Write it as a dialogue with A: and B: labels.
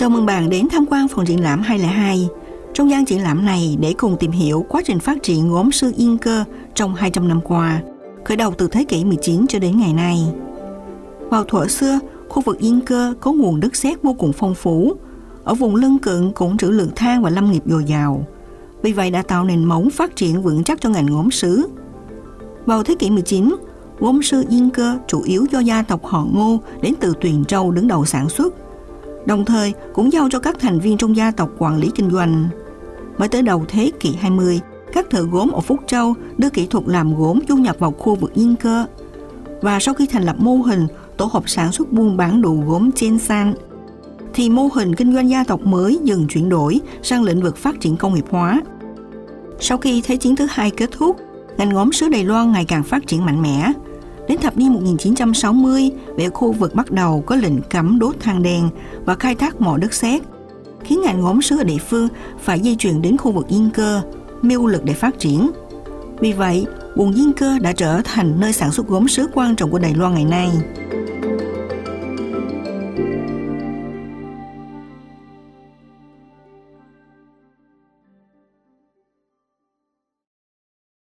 A: Chào mừng bạn đến tham quan phòng triển lãm 202. Trong gian triển lãm này để cùng tìm hiểu quá trình phát triển gốm sứ Yên Cơ trong 200 năm qua, khởi đầu từ thế kỷ 19 cho đến ngày nay. Vào thuở xưa, khu vực Yên Cơ có nguồn đất sét vô cùng phong phú. Ở vùng lân cận cũng trữ lượng than và lâm nghiệp dồi dào. Vì vậy đã tạo nền móng phát triển vững chắc cho ngành gốm sứ. Vào thế kỷ 19, gốm sứ Yên Cơ chủ yếu do gia tộc họ Ngô đến từ Tuyền Châu đứng đầu sản xuất, đồng thời cũng giao cho các thành viên trong gia tộc quản lý kinh doanh. Mới tới đầu thế kỷ 20, các thợ gốm ở Phúc Châu đưa kỹ thuật làm gốm du nhập vào khu vực Yên Cơ. Và sau khi thành lập mô hình tổ hợp sản xuất buôn bán đồ gốm Chen San, thì mô hình kinh doanh gia tộc mới dần chuyển đổi sang lĩnh vực phát triển công nghiệp hóa. Sau khi Thế chiến thứ hai kết thúc, ngành gốm sứ Đài Loan ngày càng phát triển mạnh mẽ. Đến thập niên 1960, về khu vực bắt đầu có lệnh cấm đốt than đen và khai thác mỏ đất sét, khiến ngành gốm sứ ở địa phương phải di chuyển đến khu vực Yên Cơ, mưu lực để phát triển. Vì vậy, vùng Yên Cơ đã trở thành nơi sản xuất gốm sứ quan trọng của Đài Loan ngày nay.